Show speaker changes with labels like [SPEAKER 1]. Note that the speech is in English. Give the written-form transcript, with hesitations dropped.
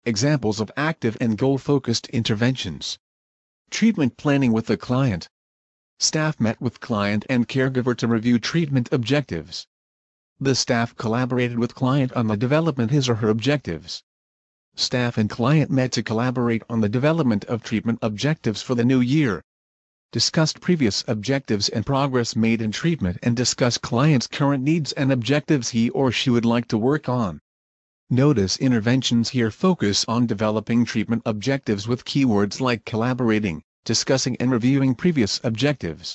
[SPEAKER 1] Examples of active and goal-focused interventions. Treatment planning with the client. Staff met with client and caregiver to review treatment objectives. The staff collaborated with client on the development of his or her objectives. Staff and client met to collaborate on the development of treatment objectives for the new year. Discussed previous objectives and progress made in treatment and discuss client's current needs and objectives he or she would like to work on. Notice interventions here focus on developing treatment objectives with keywords like collaborating, discussing and reviewing previous objectives.